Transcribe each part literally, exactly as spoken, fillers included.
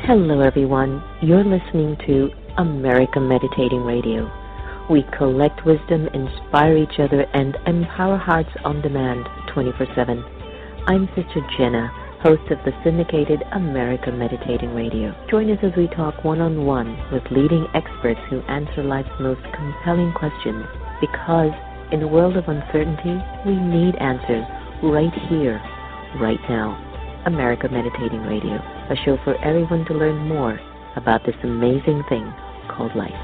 Hello, everyone. You're listening to America Meditating Radio. We collect wisdom, inspire each other, and empower hearts on demand twenty-four seven. I'm Sister Jenna, host of the syndicated America Meditating Radio. Join us as we talk one-on-one with leading experts who answer life's most compelling questions. Because in a world of uncertainty, we need answers right here, right now. America Meditating Radio, a show for everyone to learn more about this amazing thing called life.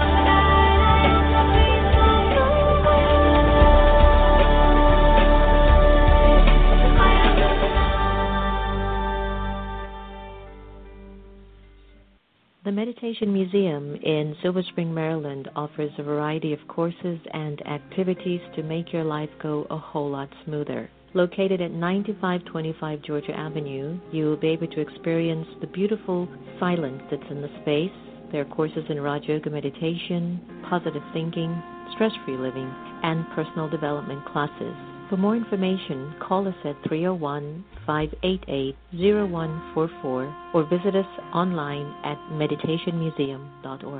The Meditation Museum in Silver Spring, Maryland offers a variety of courses and activities to make your life go a whole lot smoother. Located at ninety-five twenty-five Georgia Avenue, you will be able to experience the beautiful silence that's in the space. There are courses in Raja Yoga meditation, positive thinking, stress-free living, and personal development classes. For more information, call us at three oh one, five eight eight, oh one four four or visit us online at meditation museum dot org.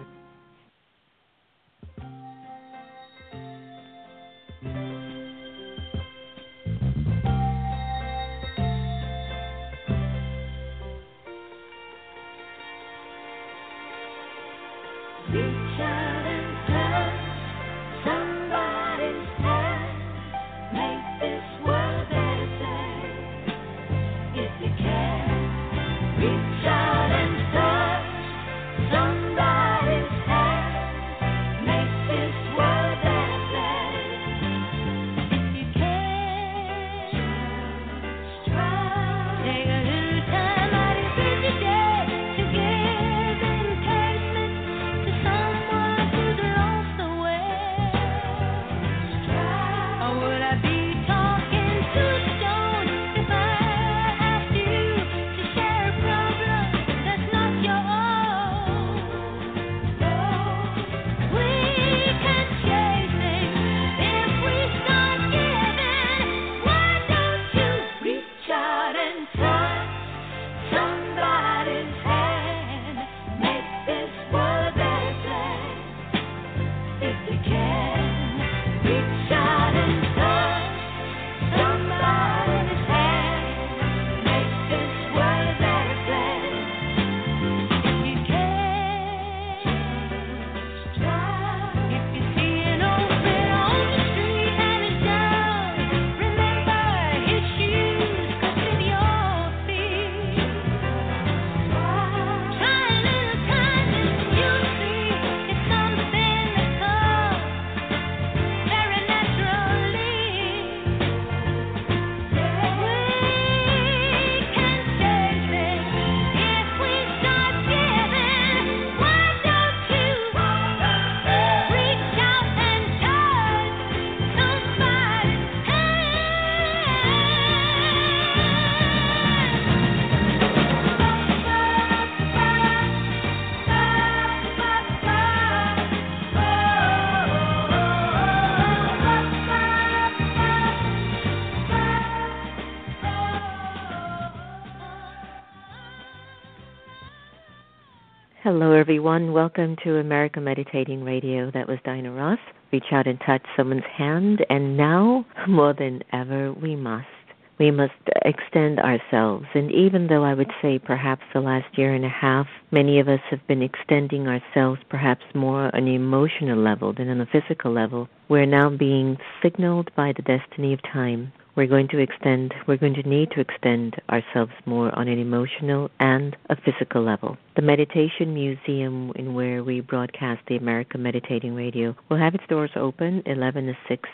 Hello, everyone. Welcome to America Meditating Radio. That was Dinah Ross. Reach out and touch someone's hand, and now, more than ever, we must. We must extend ourselves. And even though I would say perhaps the last year and a half, many of us have been extending ourselves perhaps more on an emotional level than on a physical level, we're now being signaled by the destiny of time. We're going to extend, we're going to need to extend ourselves more on an emotional and a physical level. The Meditation Museum, in where we broadcast the America Meditating Radio, will have its doors open eleven to six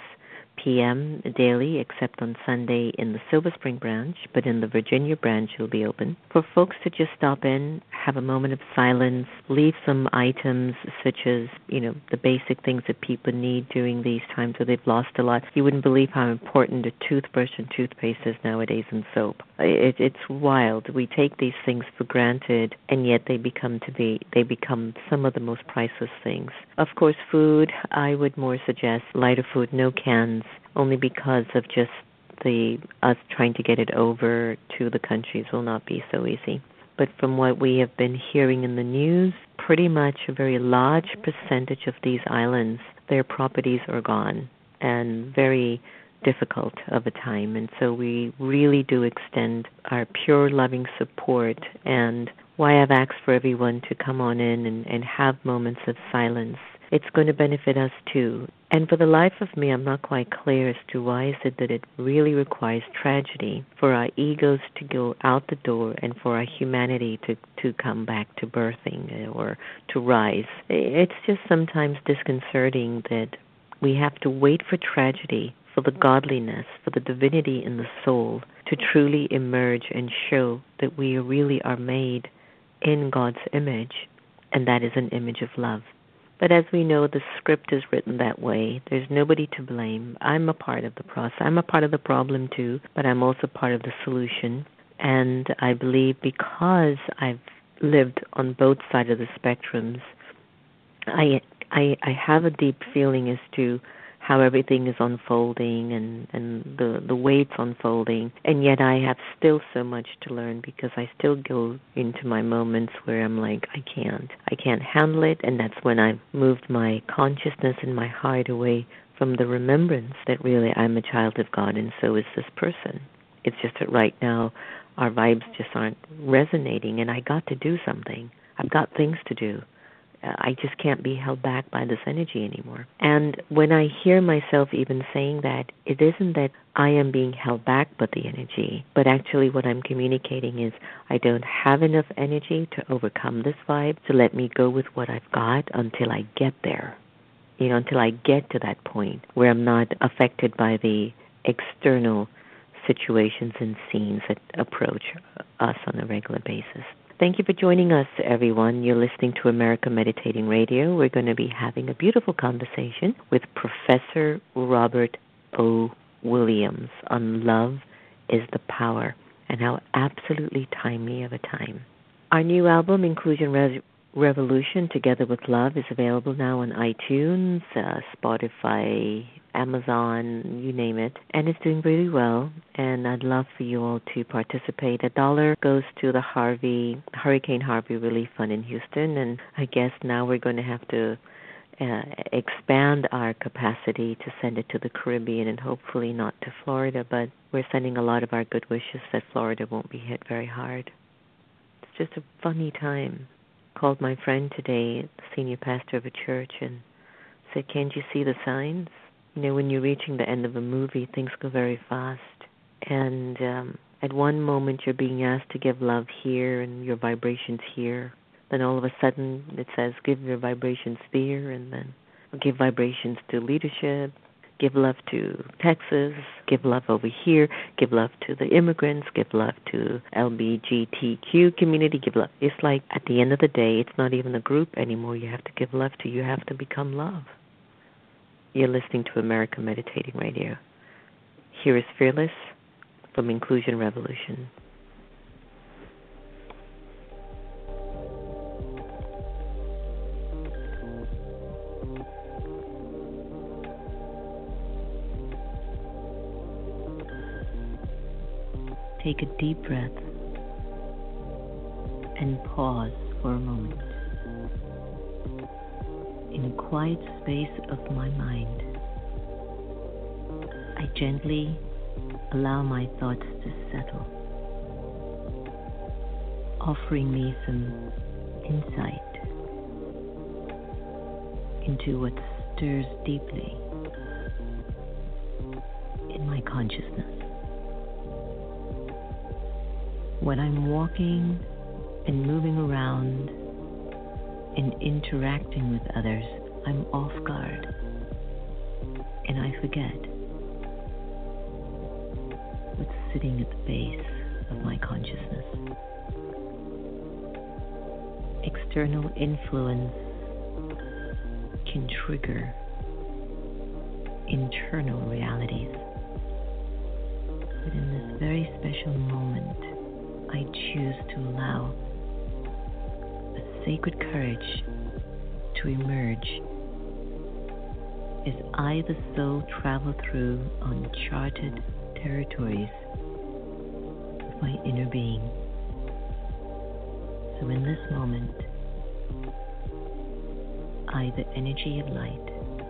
p.m. daily, except on Sunday in the Silver Spring branch, but in the Virginia branch it will be open. For folks to just stop in, have a moment of silence, leave some items such as, you know, the basic things that people need during these times where they've lost a lot. You wouldn't believe how important a toothbrush and toothpaste is nowadays, and soap. It, it's wild. We take these things for granted, and yet they become to be, they become some of the most priceless things. Of course, food, I would more suggest lighter food, no cans, only because of just the us trying to get it over to the countries will not be so easy. but from what we have been hearing in the news, pretty much a very large percentage of these islands, their properties are gone, and very difficult of a time. And so we really do extend our pure loving support, and why I've asked for everyone to come on in and, and have moments of silence. It's going to benefit us too. And for the life of me, I'm not quite clear as to why is it that it really requires tragedy for our egos to go out the door and for our humanity to, to come back to birthing or to rise. It's just sometimes disconcerting that we have to wait for tragedy, for the godliness, for the divinity in the soul to truly emerge and show that we really are made in God's image, and that is an image of love. But as we know, the script is written that way. There's nobody to blame. I'm a part of the process. I'm a part of the problem too, but I'm also part of the solution. And I believe because I've lived on both sides of the spectrums, I I, I have a deep feeling as to how everything is unfolding and, and the, the way it's unfolding. And yet I have still so much to learn because I still go into my moments where I'm like, I can't. I can't handle it. And that's when I've moved my consciousness and my heart away from the remembrance that really I'm a child of God and so is this person. It's just that right now our vibes just aren't resonating, and I got to do something. I've got things to do. I just can't be held back by this energy anymore. And when I hear myself even saying that, it isn't that I am being held back by the energy, but actually what I'm communicating is I don't have enough energy to overcome this vibe, to let me go with what I've got until I get there. You know, until I get to that point where I'm not affected by the external situations and scenes that approach us on a regular basis. Thank you for joining us, everyone. You're listening to America Meditating Radio. We're going to be having a beautiful conversation with Professor Robert O. Williams on Love is the Power and how absolutely timely of a time. Our new album, Inclusion Re- Revolution, Together with Love, is available now on iTunes, uh, Spotify, Amazon, you name it, and it's doing really well, and I'd love for you all to participate. A dollar goes to the Harvey Hurricane Harvey Relief Fund in Houston, and I guess now we're going to have to uh, expand our capacity to send it to the Caribbean and hopefully not to Florida, but we're sending a lot of our good wishes that Florida won't be hit very hard. It's just a funny time. Called my friend today, the senior pastor of a church, and said, can't you see the signs? You know, when you're reaching the end of a movie, things go very fast. And um, at one moment, you're being asked to give love here and your vibrations here. Then all of a sudden, it says, give your vibrations there, and then give vibrations to leadership, give love to Texas, give love over here, give love to the immigrants, give love to L G B T Q community, give love. It's like, at the end of the day, it's not even a group anymore you have to give love to. You have to become love. You're listening to America Meditating Radio. Here is Fearless from Inclusion Revolution. Take a deep breath and pause for a moment. In a quiet space of my mind, I gently allow my thoughts to settle, offering me some insight into what stirs deeply in my consciousness. When I'm walking and moving around and interacting with others, I'm off guard and I forget what's sitting at the base of my consciousness. External influence can trigger internal realities. But in this very special moment, I choose to allow a sacred courage to emerge as I, the soul, travel through uncharted territories of my inner being. So in this moment, I, the energy of light,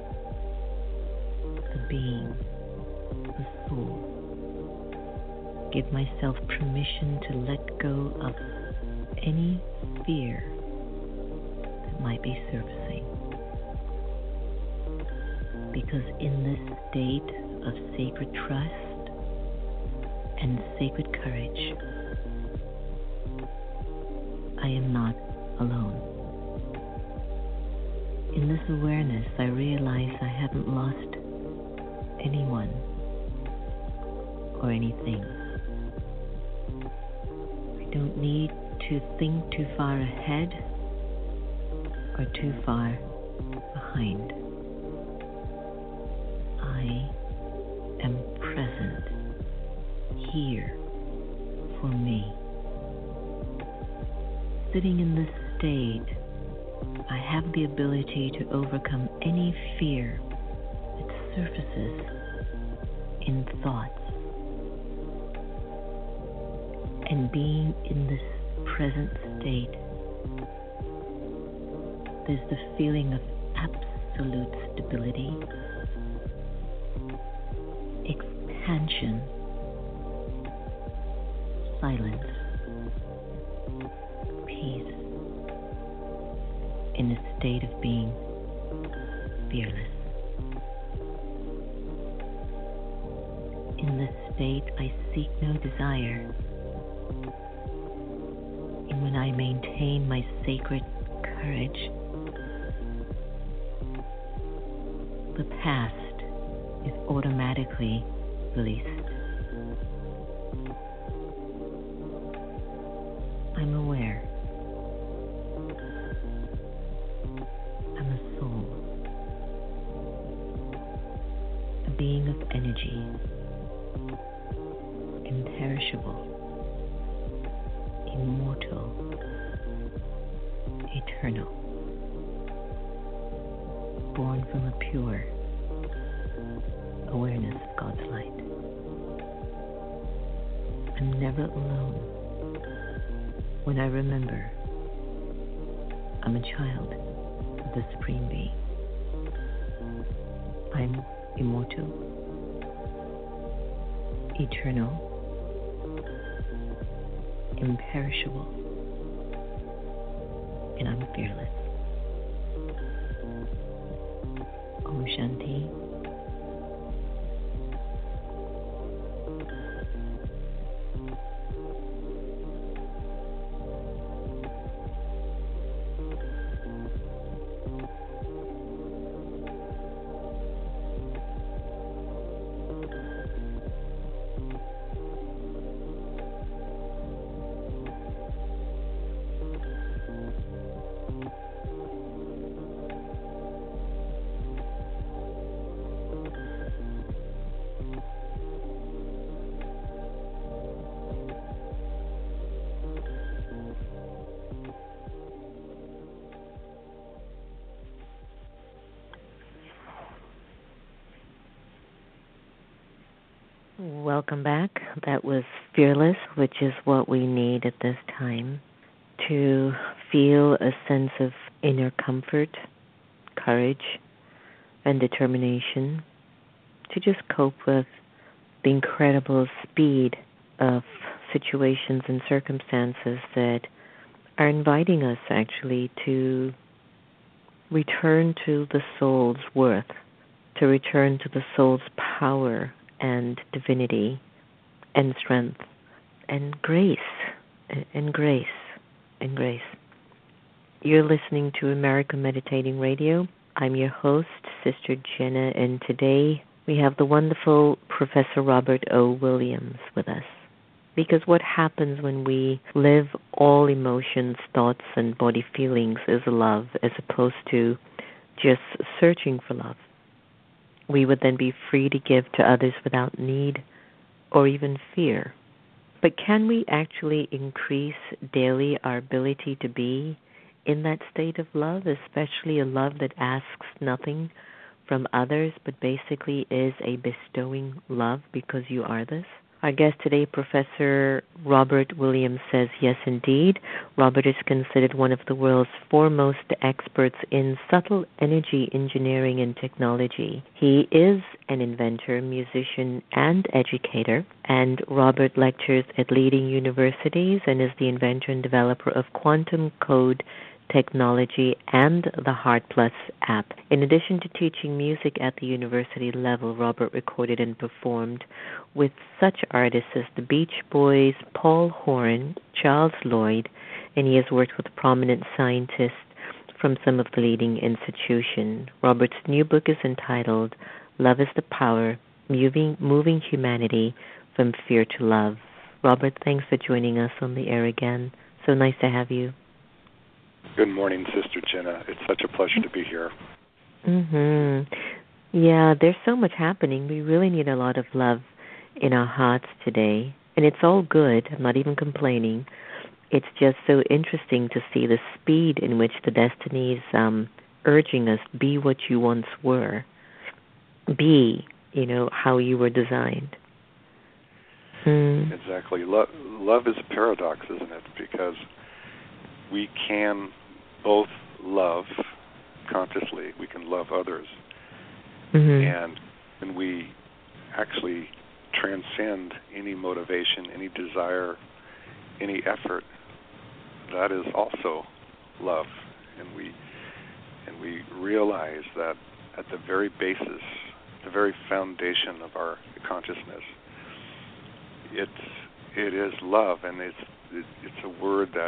the being, the soul, give myself permission to let go of any fear that might be surfacing. Because in this state of sacred trust and sacred courage, I am not alone. In this awareness, I realize I haven't lost anyone or anything. I don't need to think too far ahead or too far behind. I am present here for me. Sitting in this state, I have the ability to overcome any fear that surfaces in thoughts. And being in this present state, there's the feeling of absolute stability, expansion, silence, peace, in a state of being fearless. In this state, I seek no desire. And when I maintain my sacred courage, the past is automatically released. I'm aware. I'm a soul, a being of energy, imperishable, immortal, eternal, born from a pure awareness of God's light. I'm never alone when I remember I'm a child of the Supreme Being. I'm immortal, eternal, imperishable, and I'm fearless. Om Shanti. Welcome back. That was Fearless, which is what we need at this time to feel a sense of inner comfort, courage, and determination to just cope with the incredible speed of situations and circumstances that are inviting us actually to return to the soul's worth, to return to the soul's power and divinity and strength and grace and grace and grace. You're listening to America Meditating Radio. I'm your host, Sister Jenna, and today we have the wonderful Professor Robert O. Williams with us. Because what happens when we live all emotions, thoughts, and body feelings is love, as opposed to just searching for love. We would then be free to give to others without need or even fear. But can we actually increase daily our ability to be in that state of love, especially a love that asks nothing from others, but basically is a bestowing love because you are this? Our guest today, Professor Robert Williams, says yes, indeed. Robert is considered one of the world's foremost experts in subtle energy engineering and technology. He is an inventor, musician, and educator, and Robert lectures at leading universities and is the inventor and developer of quantum code technology and the Heart Plus app. In addition to teaching music at the university level, Robert recorded and performed with such artists as the Beach Boys, Paul Horan, Charles Lloyd, and he has worked with prominent scientists from some of the leading institutions. Robert's new book is entitled Love is the Power, Moving, Moving Humanity from Fear to Love. Robert, thanks for joining us on the air again. So nice to have you. Good morning, Sister Jenna. It's such a pleasure to be here. Mhm. Yeah, there's so much happening. We really need a lot of love in our hearts today, and it's all good. I'm not even complaining. It's just so interesting to see the speed in which the destiny is um, urging us, be what you once were. Be, you know, how you were designed. Hmm. Exactly. Lo- love is a paradox, isn't it? Because we can both love consciously, we can love others, mm-hmm. and when we actually transcend any motivation, any desire, any effort, that is also love. And we and we realize that at the very basis, the very foundation of our consciousness, it's it is love, and it's it, it's a word that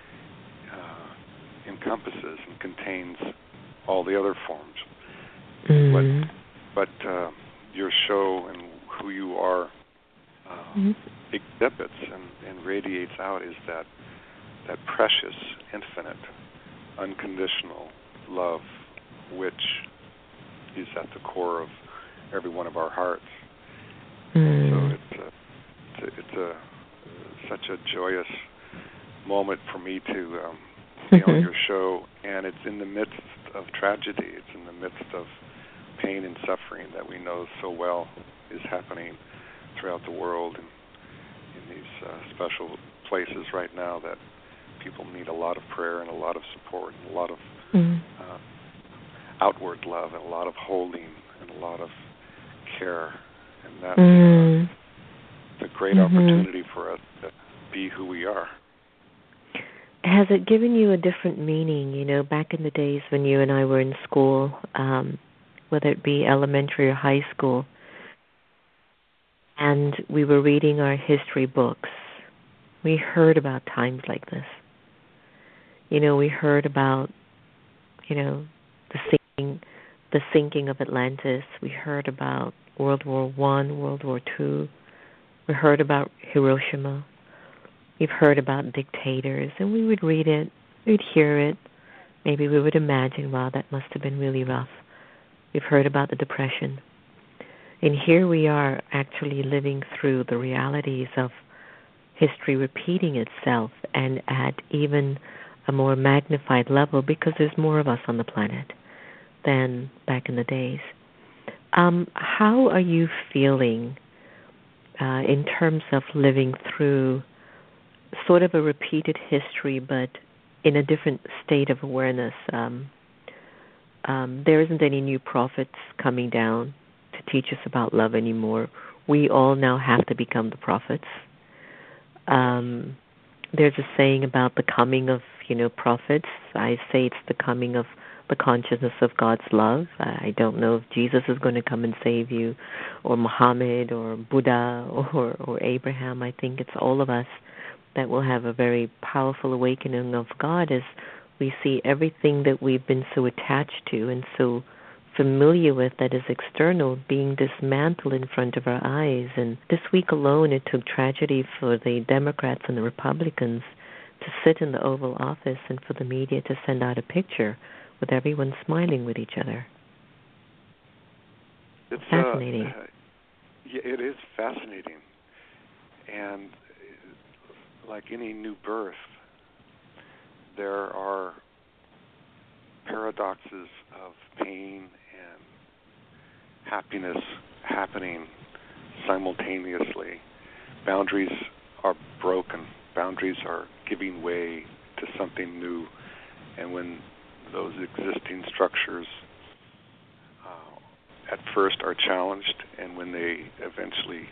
uh, encompasses and contains all the other forms. Mm. But but uh, your show and who you are uh, mm-hmm. exhibits and, and radiates out is that that precious, infinite, unconditional love, which is at the core of every one of our hearts. Mm. So it's a, it's a, it's a such a joyous moment for me to um, be on your show, and it's in the midst of tragedy. It's in the midst of pain and suffering that we know so well is happening throughout the world and in these uh, special places right now that people need a lot of prayer and a lot of support and a lot of mm. uh, outward love and a lot of holding and a lot of care. And that's mm. uh, it's a great mm-hmm. opportunity for us to be who we are. Has it given you a different meaning, you know, back in the days when you and I were in school, um, whether it be elementary or high school, and we were reading our history books, we heard about times like this. You know, we heard about, you know, the sinking, the sinking of Atlantis. We heard about World War One, World War Two. We heard about Hiroshima. We've heard about dictators, and we would read it, we'd hear it. Maybe we would imagine, wow, that must have been really rough. We've heard about the Depression. And here we are actually living through the realities of history repeating itself, and at even a more magnified level because there's more of us on the planet than back in the days. Um, how are you feeling uh, in terms of living through sort of a repeated history, but in a different state of awareness? Um, um, there isn't any new prophets coming down to teach us about love anymore. We all now have to become the prophets. Um, there's a saying about the coming of, you know, prophets. I say it's the coming of the consciousness of God's love. I don't know if Jesus is going to come and save you, or Muhammad, or Buddha, or, or Abraham. I think it's all of us that will have a very powerful awakening of God as we see everything that we've been so attached to and so familiar with that is external being dismantled in front of our eyes. And this week alone, it took tragedy for the Democrats and the Republicans to sit in the Oval Office and for the media to send out a picture with everyone smiling with each other. It's fascinating. Uh, yeah, it is fascinating. And like any new birth, there are paradoxes of pain and happiness happening simultaneously. boundaries are broken. Boundaries are giving way to something new. And when those existing structures uh, at first are challenged, and when they eventually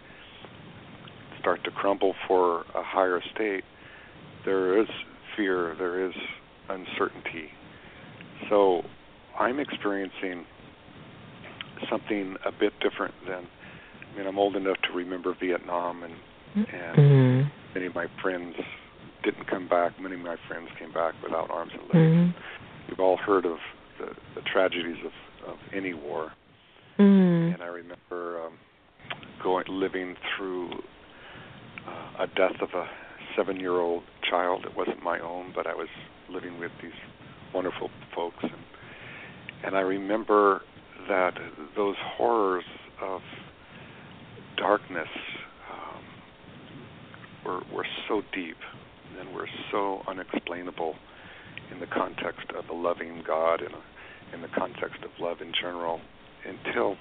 start to crumble for a higher state, there is fear, there is uncertainty. So I'm experiencing something a bit different than, I mean, I'm old enough to remember Vietnam, and, and mm-hmm. many of my friends didn't come back. Many of my friends came back without arms and legs. Mm-hmm. We've all heard of the, the tragedies of, of any war. Mm-hmm. And I remember um, going, living through uh, a death of a seven-year-old child. It wasn't my own, but I was living with these wonderful folks. And, and I remember that those horrors of darkness um, were, were so deep and were so unexplainable in the context of a loving God and in the context of love in general, until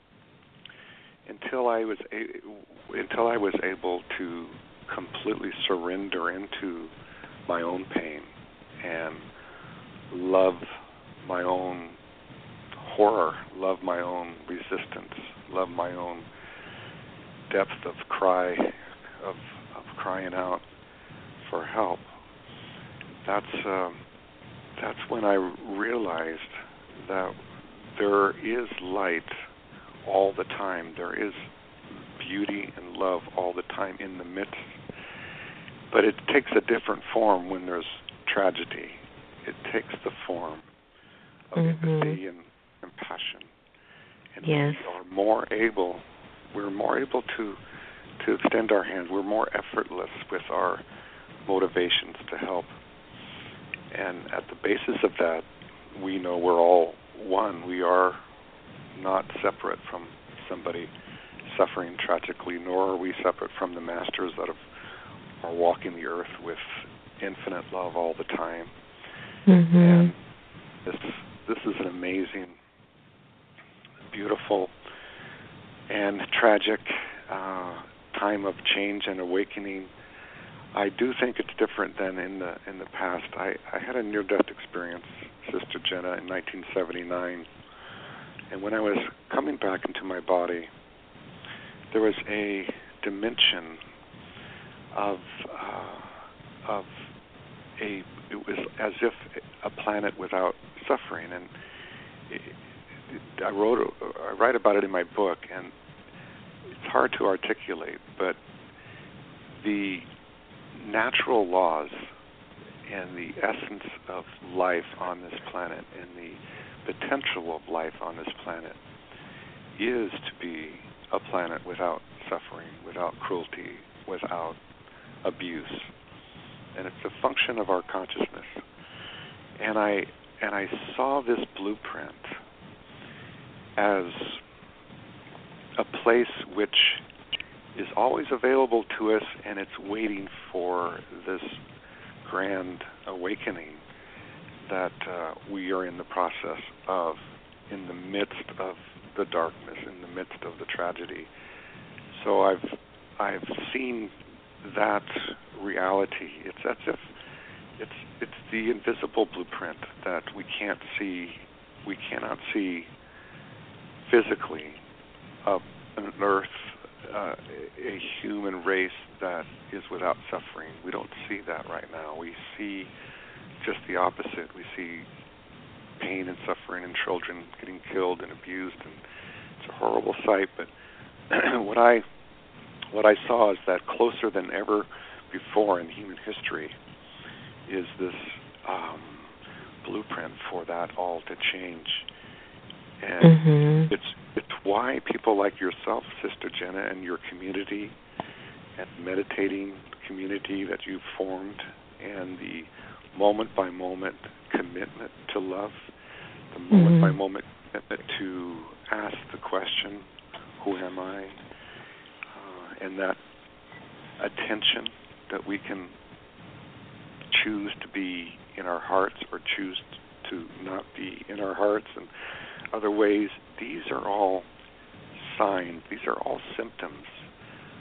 until I was a, until I was able to completely surrender into my own pain and love my own horror, love my own resistance, love my own depth of cry, of, of crying out for help. That's um, that's when I realized that there is light all the time. There is beauty and love all the time in the midst. But it takes a different form when there's tragedy. It takes the form of mm-hmm. empathy and compassion. And yes. we are more able, we're more able to to extend our hands. We're more effortless with our motivations to help. And at the basis of that, we know we're all one. We are not separate from somebody suffering tragically, nor are we separate from the masters that have, are walking the earth with infinite love all the time. Mm-hmm. And this this is an amazing, beautiful, and tragic uh, time of change and awakening. I do think it's different than in the in the past. I, I had a near-death experience, Sister Jenna, in nineteen seventy-nine. And when I was coming back into my body, there was a dimension of uh, of a. It was as if a planet without suffering, and it, it, I wrote I write about it in my book, and it's hard to articulate, but the natural laws and the essence of life on this planet and the potential of life on this planet is to be a planet without suffering, without cruelty, without abuse. And it's a function of our consciousness. And I and I saw this blueprint as a place which is always available to us, and it's waiting for this grand awakening that uh, we are in the process of, in the midst of the darkness, in the midst of the tragedy. So I've I've seen that reality. It's as if it's it's the invisible blueprint that we can't see, we cannot see physically of an earth, uh, a human race that is without suffering. We don't see that right now. We see just the opposite. We see pain and suffering and children getting killed and abused, and it's a horrible sight. But what I what I saw is that closer than ever before in human history is this um, blueprint for that all to change. And mm-hmm. it's it's why people like yourself, Sister Jenna, and your community, and meditating community that you've formed, and the moment-by-moment commitment to love, the moment-by-moment commitment to ask the question, who am I? Uh, and that attention that we can choose to be in our hearts or choose to not be in our hearts, and other ways. These are all signs. These are all symptoms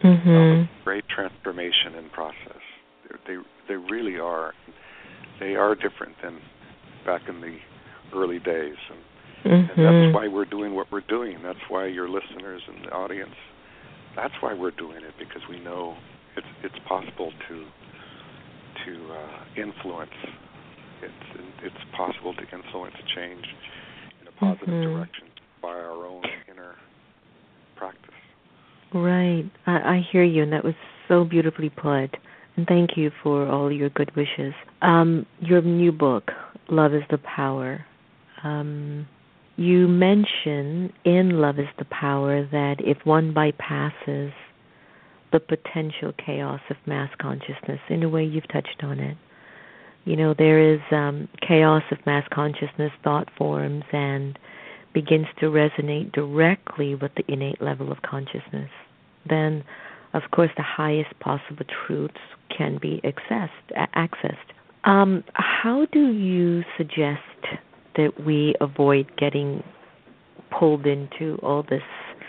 Mm-hmm. Great transformation in process. They, they they really are. They are different than back in the early days, and, mm-hmm. and that's why we're doing what we're doing. That's why your listeners and the audience. That's why we're doing it, because we know it's it's possible to to uh, influence. It's it's possible to influence change in a positive mm-hmm. direction by our own inner practice. Right. I, I hear you, and that was so beautifully put. And thank you for all your good wishes. Um, your new book, Love is the Power. Um, you mention in Love is the Power that if one bypasses the potential chaos of mass consciousness, in a way you've touched on it. You know, there is um, chaos of mass consciousness, thought forms, and begins to resonate directly with the innate level of consciousness. Then, of course, the highest possible truths can be accessed. accessed. Um, how do you suggest that we avoid getting pulled into all this,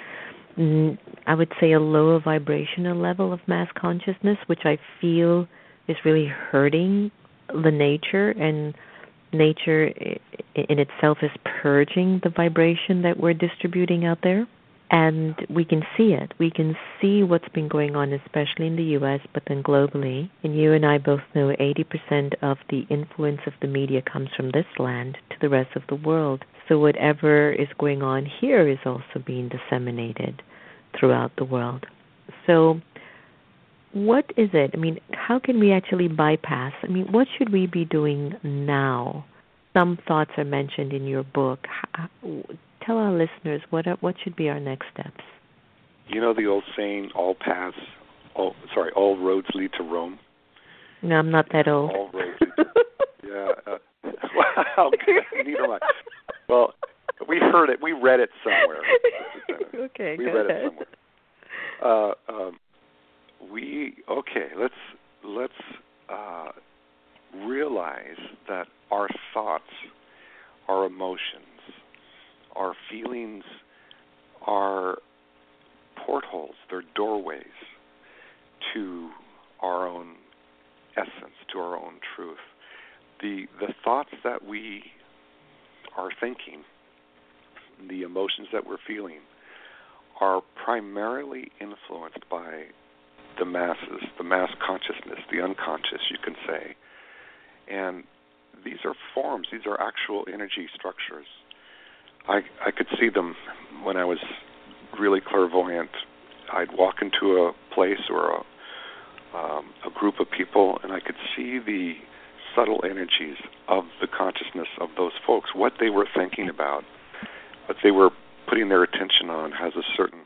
I would say, a lower vibrational level of mass consciousness, which I feel is really hurting the nature, and nature in itself is purging the vibration that we're distributing out there? And we can see it. We can see what's been going on, especially in the U S, but then globally. And you and I both know eighty percent of the influence of the media comes from this land to the rest of the world. So whatever is going on here is also being disseminated throughout the world. So what is it? I mean, how can we actually bypass? I mean, what should we be doing now? Some thoughts are mentioned in your book. Tell our listeners what are, what should be our next steps. You know the old saying, all paths, all, sorry, all roads lead to Rome? No, I'm not that old. All roads lead to Yeah. Uh, wow, neither am I. Well, we heard it. We read it somewhere. Okay, we go read ahead. it somewhere. Uh, um, we, okay, let's, let's uh, realize that our thoughts, our emotions, our feelings are portholes, they're doorways to our own essence, to our own truth. The the thoughts that we are thinking, the emotions that we're feeling, are primarily influenced by the masses, the mass consciousness, the unconscious, you can say. And these are forms, these are actual energy structures. I, I could see them when I was really clairvoyant. I'd walk into a place or a, um, a group of people, and I could see the subtle energies of the consciousness of those folks, what they were thinking about, what they were putting their attention on has a certain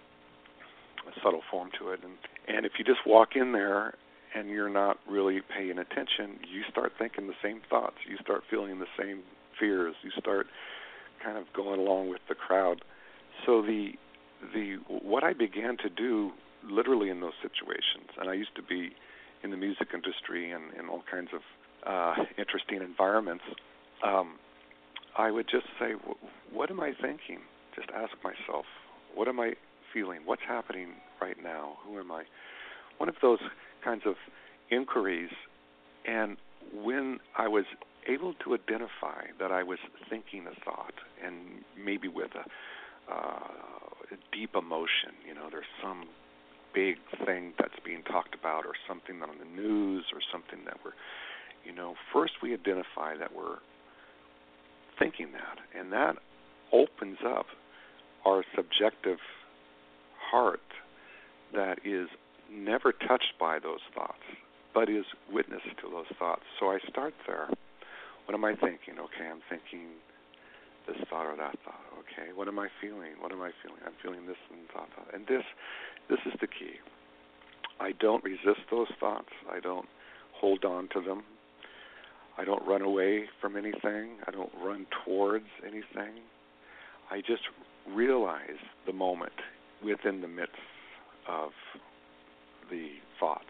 a subtle form to it. And, and if you just walk in there and you're not really paying attention, you start thinking the same thoughts. You start feeling the same fears. You start kind of going along with the crowd. So the the what I began to do literally in those situations, and I used to be in the music industry and in all kinds of uh, interesting environments, um, I would just say, what am I thinking? Just ask myself, what am I feeling? What's happening right now? Who am I? One of those kinds of inquiries. And when I was able to identify that I was thinking a thought, and maybe with a, uh, a deep emotion, you know, there's some big thing that's being talked about or something on the news or something that we're, you know, first we identify that we're thinking that, and that opens up our subjective heart that is never touched by those thoughts, but is witness to those thoughts. So I start there. What am I thinking? Okay, I'm thinking this thought or that thought. Okay, what am I feeling? What am I feeling? I'm feeling this and thought, thought. And this, this is the key. I don't resist those thoughts. I don't hold on to them. I don't run away from anything. I don't run towards anything. I just realize the moment within the midst of the thoughts.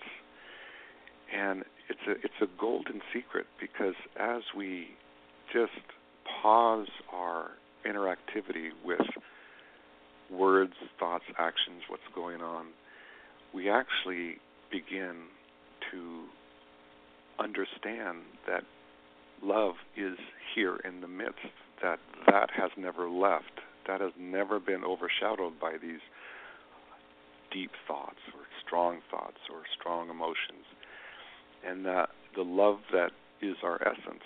And it's a it's a golden secret, because as we just pause our interactivity with words, thoughts, actions, what's going on, we actually begin to understand that love is here in the midst, that that has never left, that has never been overshadowed by these deep thoughts or strong thoughts or strong emotions, and that the love that is our essence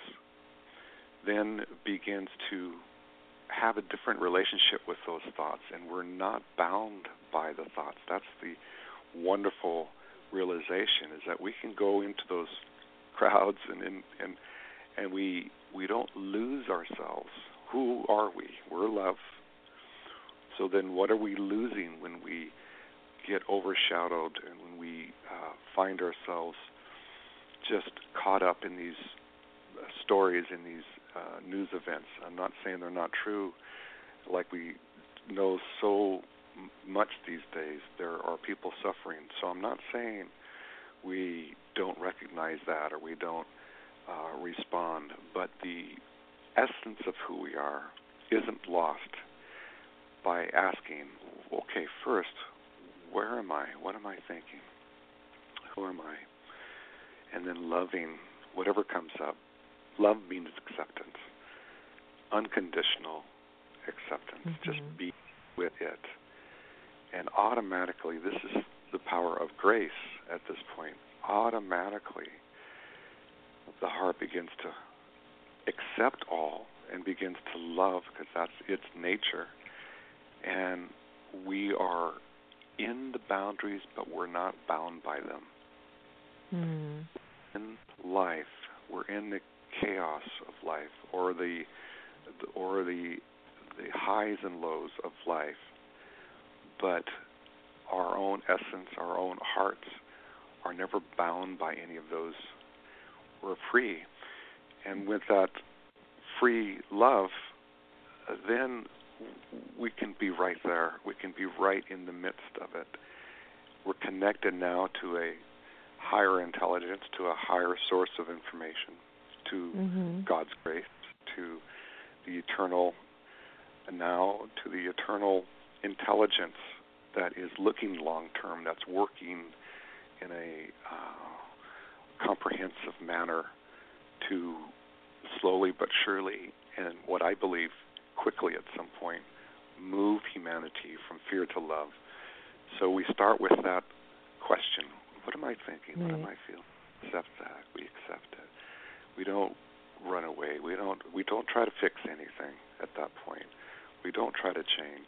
then begins to have a different relationship with those thoughts, and we're not bound by the thoughts. That's the wonderful realization, is that we can go into those crowds and and and, and we we don't lose ourselves. Who are we? We're love. So then what are we losing when we get overshadowed and when we uh, find ourselves just caught up in these uh, stories, in these uh, news events? I'm not saying they're not true. Like we know so m- much these days, there are people suffering. So I'm not saying we don't recognize that or we don't uh, respond, but the essence of who we are isn't lost by asking, okay, first, where am I? What am I thinking? Who am I? And then loving whatever comes up. Love means acceptance, unconditional acceptance. Mm-hmm. Just be with it. And automatically, this is the power of grace at this point. Automatically, the heart begins to accept all and begins to love, because that's its nature. And we are in the boundaries, but we're not bound by them. Mm. In life, we're in the chaos of life, or the or the the highs and lows of life, but our own essence, our own hearts are never bound by any of those. We're free. And with that free love, then we can be right there. We can be right in the midst of it. We're connected now to a higher intelligence, to a higher source of information, to mm-hmm. God's grace, to the eternal now, to the eternal intelligence that is looking long-term, that's working in a uh, comprehensive manner to slowly but surely, and what I believe quickly at some point, move humanity from fear to love. So we start with that question: what am I thinking? Right. What am I feeling? Accept that. We accept it. We don't run away. We don't. We don't try to fix anything at that point. We don't try to change.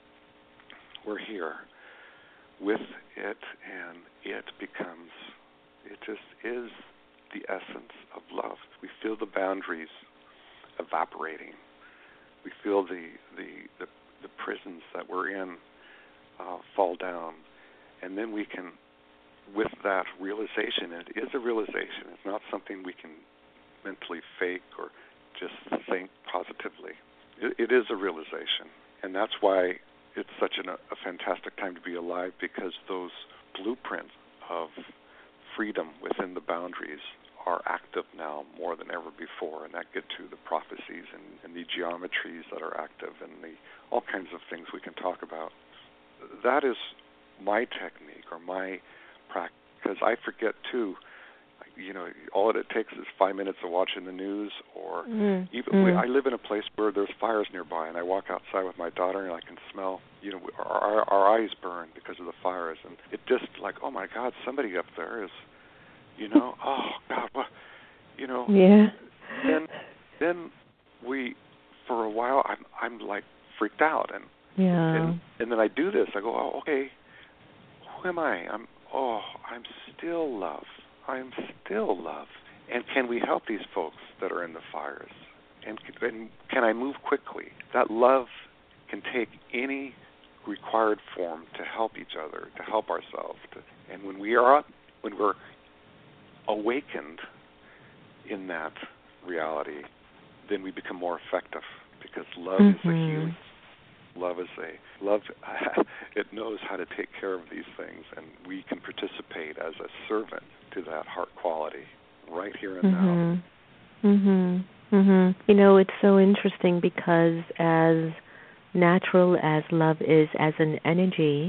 We're here with it, and it becomes. It just is the essence of love. We feel the boundaries evaporating. We feel the the, the, the prisons that we're in uh, fall down. And then we can, with that realization, it is a realization. It's not something we can mentally fake or just think positively. It, it is a realization. And that's why it's such an, a fantastic time to be alive, because those blueprints of freedom within the boundaries are active now more than ever before, and that get to the prophecies and, and the geometries that are active and the all kinds of things we can talk about. That is my technique or my practice, because I forget too. You know, all it takes is five minutes of watching the news, or mm. even mm. We, I live in a place where there's fires nearby, and I walk outside with my daughter, and I can smell. You know, our, our eyes burn because of the fires, and it just like, oh my God, somebody up there is. You know, oh God, what, you know. Yeah. Then, then we, for a while, I'm, I'm like freaked out, and yeah. and, and then I do this. I go, oh, okay, who am I? I'm, oh, I'm still love. I'm still love. And can we help these folks that are in the fires? And, and can I move quickly? That love can take any required form to help each other, to help ourselves. To, and when we are, when we're awakened in that reality, then we become more effective, because love mm-hmm. is a healing. Love is a love. It knows how to take care of these things, and we can participate as a servant to that heart quality right here and mm-hmm. now. Mhm. Mhm. You know, it's so interesting, because as natural as love is as an energy,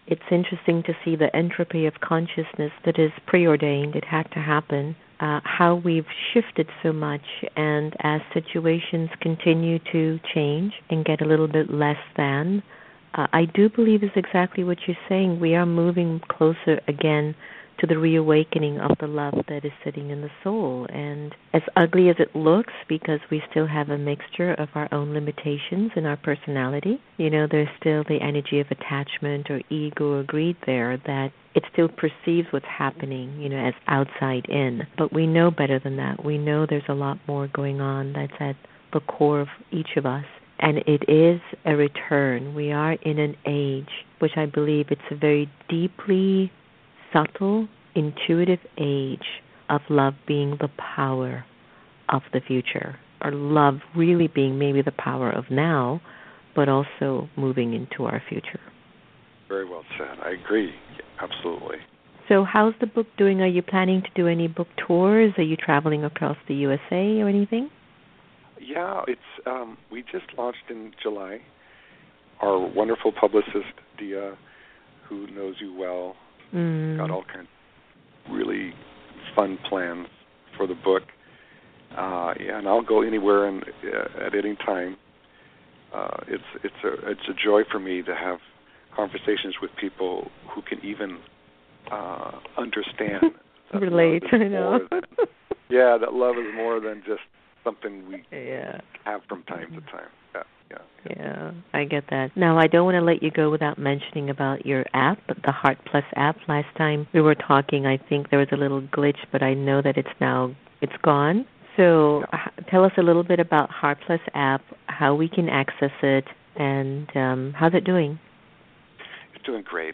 it's interesting to see the entropy of consciousness that is preordained. It had to happen. Uh, how we've shifted so much, and as situations continue to change and get a little bit less than, uh, I do believe is exactly what you're saying. We are moving closer again to the reawakening of the love that is sitting in the soul. And as ugly as it looks, because we still have a mixture of our own limitations in our personality, you know, there's still the energy of attachment or ego or greed there that it still perceives what's happening, you know, as outside in. But we know better than that. We know there's a lot more going on that's at the core of each of us. And it is a return. We are in an age, which I believe it's a very deeply subtle, intuitive age of love being the power of the future, or love really being maybe the power of now, but also moving into our future. Very well said. I agree. Absolutely. So how's the book doing? Are you planning to do any book tours? Are you traveling across the U S A or anything? Yeah, it's um, we just launched in July. Our wonderful publicist, Dia, who knows you well, Mm. got all kinds of really fun plans for the book. Uh, yeah, and I'll go anywhere and uh, at any time. Uh, it's it's a it's a joy for me to have conversations with people who can even uh, understand. That Relate, I know. Than, yeah, that love is more than just something we yeah. have from time to time. Yeah, yeah. Yeah, I get that. Now, I don't want to let you go without mentioning about your app, the Heart Plus app. Last time we were talking, I think there was a little glitch, but I know that it's now it's gone. So yeah. Tell us a little bit about Heart Plus app, how we can access it, and um, how's it doing? It's doing great.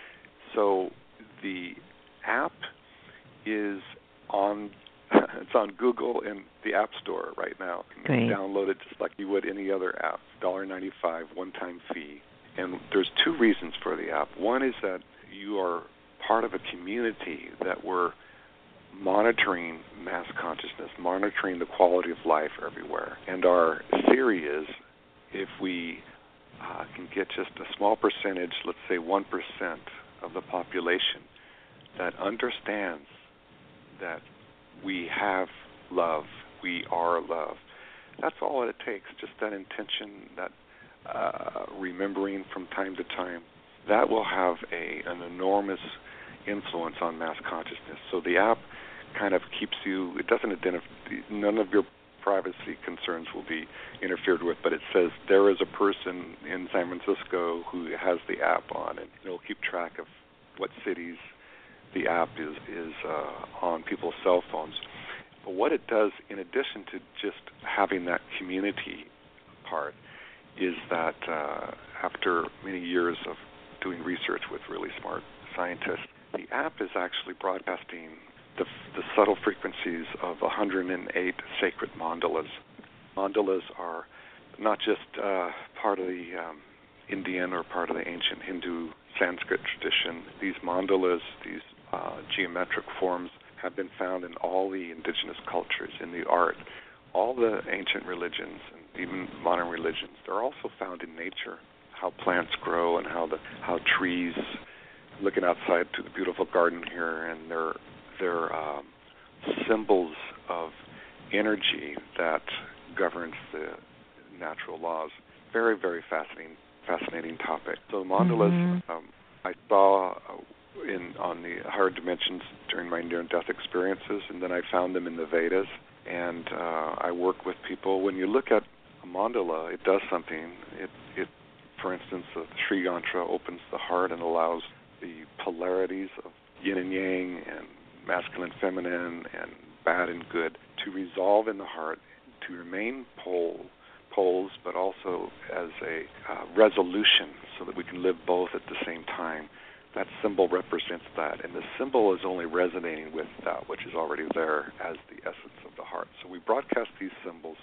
So the app is on it's on Google and the App Store right now. You can Great. download it just like you would any other app. one dollar ninety-five, one-time fee. And there's two reasons for the app. One is that you are part of a community that we're monitoring mass consciousness, monitoring the quality of life everywhere. And our theory is if we uh, can get just a small percentage, let's say one percent of the population that understands that we have love, we are love. That's all it takes, just that intention, that uh, remembering from time to time. That will have a an enormous influence on mass consciousness. So the app kind of keeps you, it doesn't identify, none of your privacy concerns will be interfered with, but it says there is a person in San Francisco who has the app on, and it'll keep track of what cities the app is, is uh, on people's cell phones. But what it does, in addition to just having that community part, is that uh, after many years of doing research with really smart scientists, the app is actually broadcasting the, the subtle frequencies of one hundred eight sacred mandalas. Mandalas are not just uh, part of the um, Indian or part of the ancient Hindu Sanskrit tradition. These mandalas, these uh, geometric forms, have been found in all the indigenous cultures, in the art, all the ancient religions, and even modern religions. They're also found in nature, how plants grow and how the how trees. Looking outside to the beautiful garden here, and they're they're um, symbols of energy that governs the natural laws. Very, very fascinating, fascinating topic. So the mandalas, mm-hmm. um, I saw in on the higher dimensions during my near-death experiences, and then I found them in the Vedas. And uh, I work with people. When you look at a mandala, it does something. It, it, for instance, the Sri Yantra opens the heart and allows the polarities of yin and yang and masculine, feminine, and bad and good to resolve in the heart, to remain pole, poles, but also as a uh, resolution so that we can live both at the same time. That symbol represents that, and the symbol is only resonating with that which is already there as the essence of the heart. So we broadcast these symbols,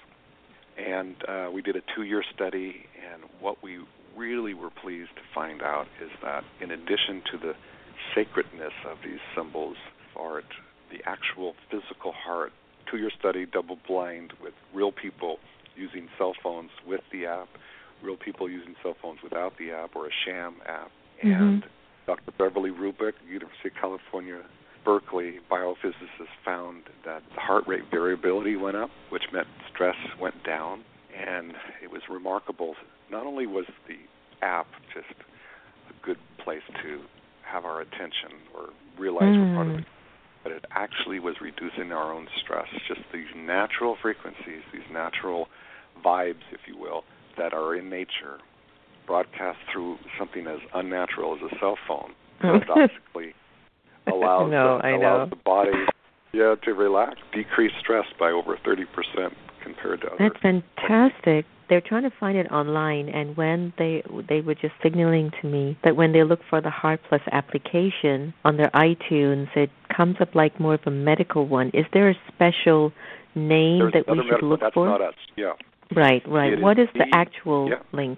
and uh, we did a two-year study, and what we really were pleased to find out is that in addition to the sacredness of these symbols of art, the actual physical heart, two-year study, double-blind, with real people using cell phones with the app, real people using cell phones without the app, or a sham app, mm-hmm. and Doctor Beverly Rubik, University of California, Berkeley, biophysicist, found that the heart rate variability went up, which meant stress went down. And it was remarkable. Not only was the app just a good place to have our attention or realize mm. we're part of it, but it actually was reducing our own stress. Just these natural frequencies, these natural vibes, if you will, that are in nature, broadcast through something as unnatural as a cell phone, paradoxically allows, no, the, allows the body yeah, to relax, decrease stress by over thirty percent compared to other. That's fantastic. They're trying to find it online, and when they they were just signaling to me that when they look for the Heart Plus application on their iTunes, it comes up like more of a medical one. Is there a special name There's that we should medical, look that's for? That's not us, yeah. Right, right. It what is, is the B, actual yeah. link?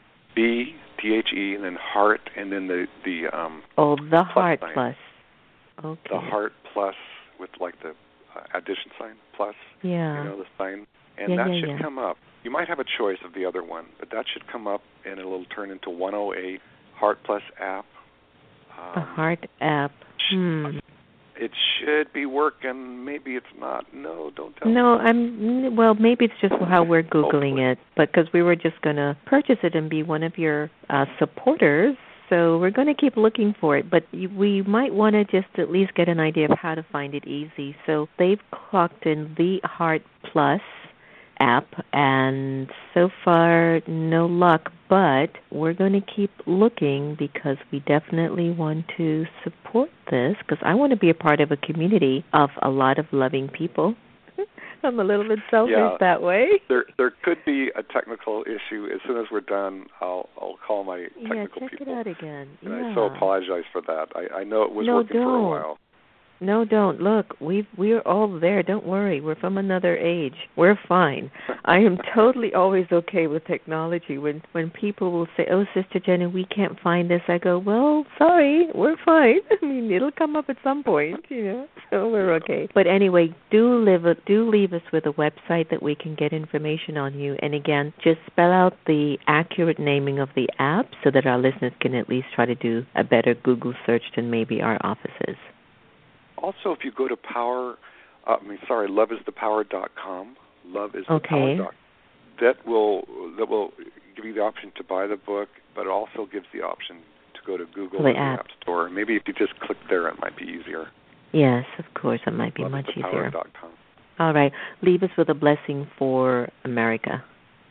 B, T H E, and then Heart, and then the, the um Oh, the plus Heart sign. Plus. Okay. The Heart Plus with like the uh, addition sign, plus, yeah. you know, the sign. And yeah, that yeah, should yeah. come up. You might have a choice of the other one, but that should come up, and it'll turn into one oh eight Heart Plus app. Um, the Heart app. Hmm. It should be working. Maybe it's not. No, don't tell no, me. No, I'm. Well, maybe it's just how we're Googling Hopefully. it, but because we were just going to purchase it and be one of your uh, supporters, so we're going to keep looking for it. But we might want to just at least get an idea of how to find it easy. So they've clocked in the Heart Plus app, and so far no luck, but we're going to keep looking because we definitely want to support this, because I want to be a part of a community of a lot of loving people. I'm a little bit selfish yeah, that way. There there could be a technical issue. As soon as we're done, I'll I'll call my technical yeah, check people. it out again. And yeah. I so apologize for that. I, I know it was no, working don't. for a while. No, don't. Look, we we're all there. Don't worry. We're from another age. We're fine. I am totally always okay with technology. When when people will say, "Oh, Sister Jenna, we can't find this," I go, "Well, sorry, we're fine. I mean, it'll come up at some point, you know. So we're okay." But anyway, do live do leave us with a website that we can get information on you. And again, just spell out the accurate naming of the app so that our listeners can at least try to do a better Google search than maybe our offices. Also, if you go to power, uh, I mean, sorry, love is the power dot com, love is the okay. power dot com, that will that will give you the option to buy the book, but it also gives the option to go to Google the or the app. App Store. Maybe if you just click there, it might be easier. Yes, of course, it might be love much is the easier. power dot com. All right, leave us with a blessing for America.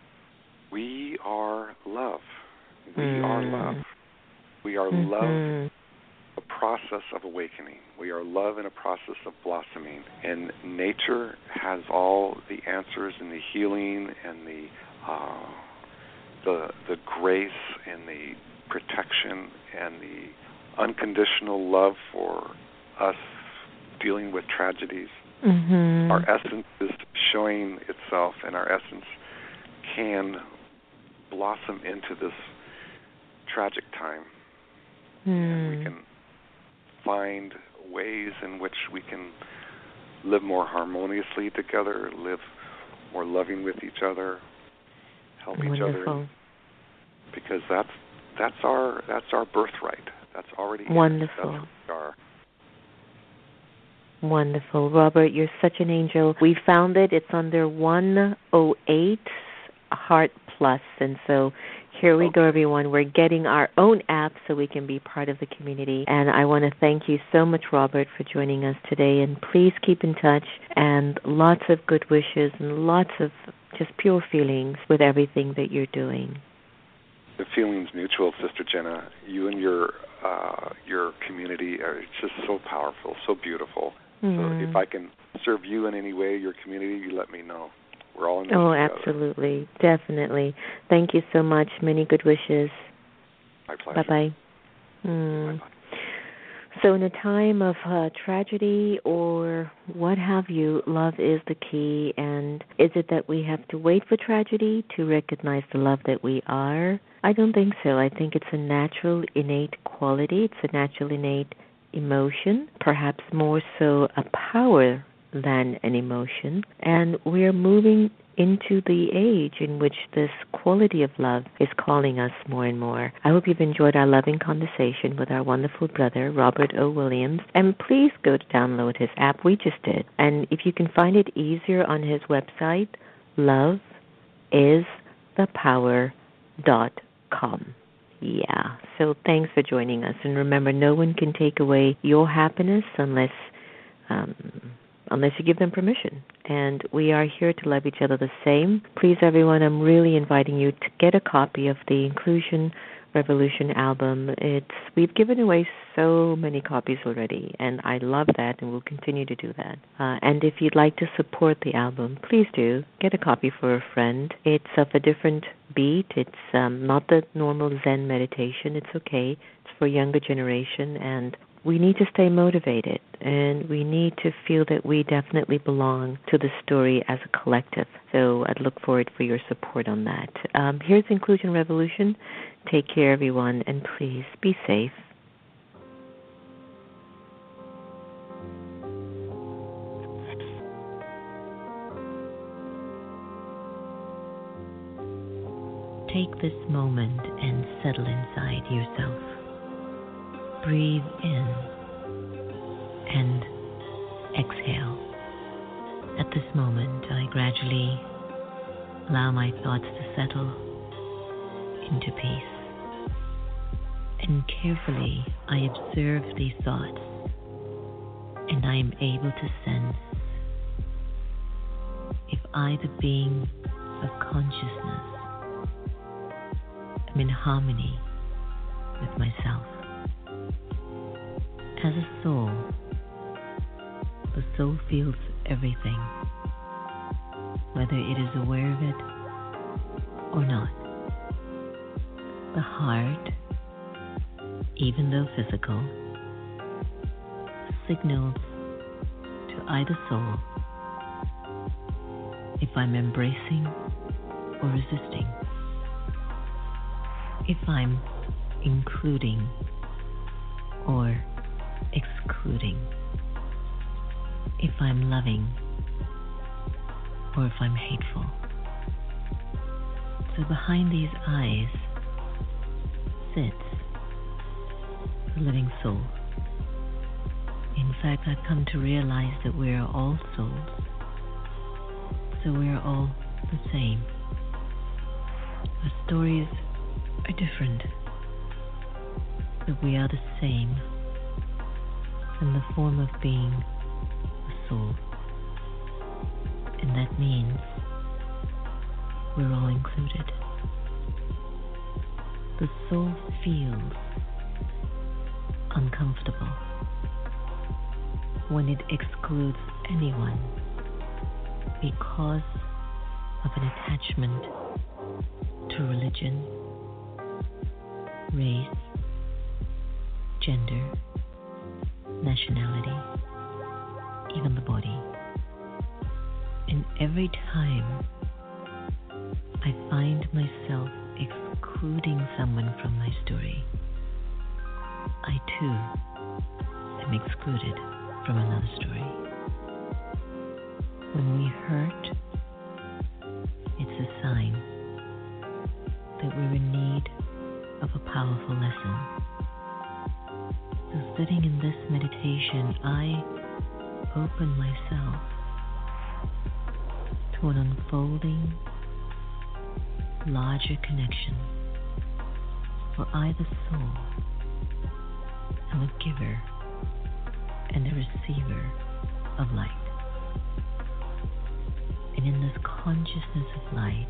We are love. We mm. are love. We are mm-hmm. love. A process of awakening. We are love in a process of blossoming. And nature has all the answers and the healing and the uh, the the grace and the protection and the unconditional love for us dealing with tragedies. Mm-hmm. Our essence is showing itself, and our essence can blossom into this tragic time. Mm. And we can find ways in which we can live more harmoniously together, live more loving with each other, help Wonderful. each other, because that's that's our that's our birthright. That's already wonderful. In us. That's who we are. Wonderful, Robert. You're such an angel. We found it. It's under one oh eight Heart Plus, and so. Here we go, everyone. We're getting our own app so we can be part of the community. And I want to thank you so much, Robert, for joining us today. And please keep in touch, and lots of good wishes and lots of just pure feelings with everything that you're doing. The feeling's mutual, Sister Jenna. You and your uh, your community are just so powerful, so beautiful. Mm. So if I can serve you in any way, your community, you let me know. We're all in this Oh, together. Absolutely. Definitely. Thank you so much. Many good wishes. My pleasure. Bye-bye. Mm. Bye-bye. So in a time of uh, tragedy or what have you, love is the key. And is it that we have to wait for tragedy to recognize the love that we are? I don't think so. I think it's a natural, innate quality. It's a natural, innate emotion, perhaps more so a power than an emotion. And we're moving into the age in which this quality of love is calling us more and more. I hope you've enjoyed our loving conversation with our wonderful brother, Robert O. Williams. And please go to download his app. We just did. And if you can find it easier on his website, love is the power dot com. Yeah. So thanks for joining us. And remember, no one can take away your happiness unless um, unless you give them permission. And we are here to love each other the same. Please, everyone, I'm really inviting you to get a copy of the Inclusion Revolution album. It's we've given away so many copies already, and I love that, and we'll continue to do that. Uh, and if you'd like to support the album, please do get a copy for a friend. It's of a different beat. It's um, not the normal Zen meditation. It's okay. It's for a younger generation, and we need to stay motivated, and we need to feel that we definitely belong to the story as a collective. So I'd look forward for your support on that. Um, here's Inclusion Revolution. Take care, everyone, and please be safe. Take this moment and settle inside yourself. Breathe in and exhale. At this moment, I gradually allow my thoughts to settle into peace. And carefully, I observe these thoughts, and I am able to sense if I, the being of consciousness, am in harmony with myself. As a soul, the soul feels everything, whether it is aware of it or not. The heart, even though physical, signals to either soul if I'm embracing or resisting, if I'm including or excluding, if I'm loving or if I'm hateful. So behind these eyes sits the living soul. In fact, I've come to realize that we are all souls, so we are all the same. Our stories are different, but we are the same in the form of being a soul. And that means we're all included. The soul feels uncomfortable when it excludes anyone because of an attachment to religion, race, gender, nationality, even the body. And every time I find myself excluding someone from my story, I too am excluded from another story. When we hurt, it's a sign that we're in need of a powerful lesson. So sitting in this meditation, I open myself to an unfolding, larger connection where I, the soul, am a giver and a receiver of light. And in this consciousness of light,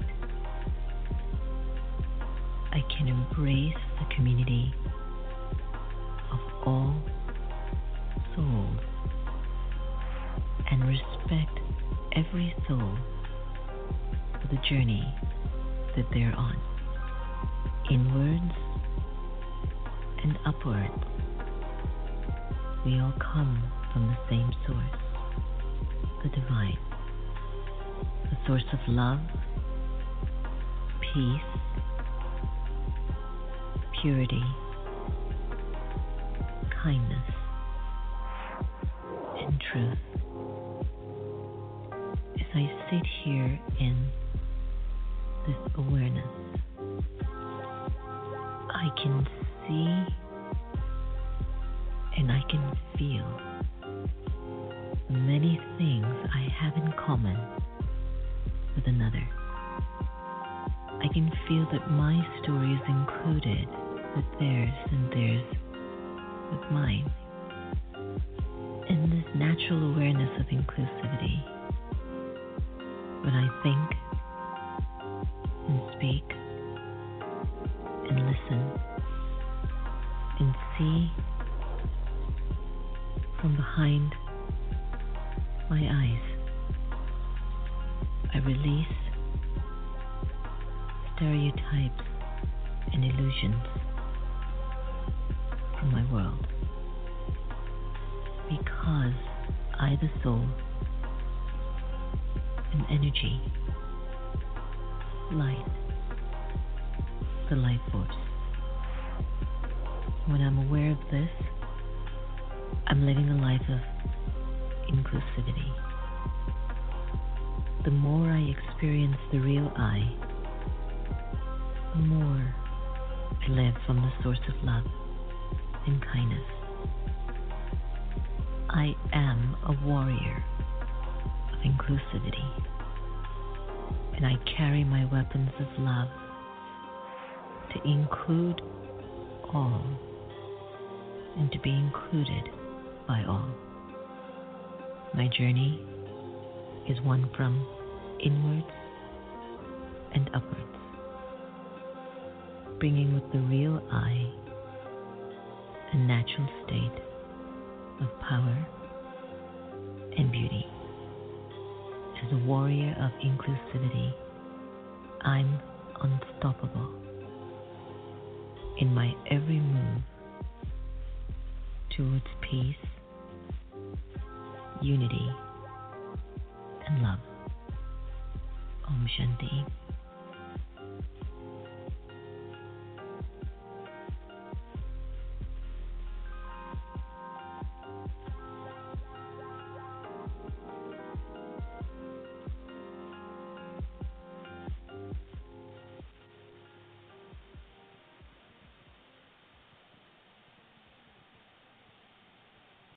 I can embrace the community of all souls and respect every soul for the journey that they're on, inwards and upwards. We all come from the same source, the divine, the source of love, peace, purity, kindness, and truth. I sit here in this awareness, I can see and I can feel the many things I have in common with another. I can feel that my story is included with theirs and theirs with mine. In this natural awareness of inclusivity, when I think and speak and listen and see from behind my eyes, I release stereotypes and illusions from my world, because I, the soul, am energy, light, the life force. When I'm aware of this, I'm living a life of inclusivity. The more I experience the real I, the more I live from the source of love and kindness. I am a warrior of inclusivity, and I carry my weapons of love to include all and to be included by all. My journey is one from inwards and upwards, bringing with the real I a natural state of power and beauty. As a warrior of inclusivity, I'm unstoppable in my every move towards peace, unity, and love. Om Shanti.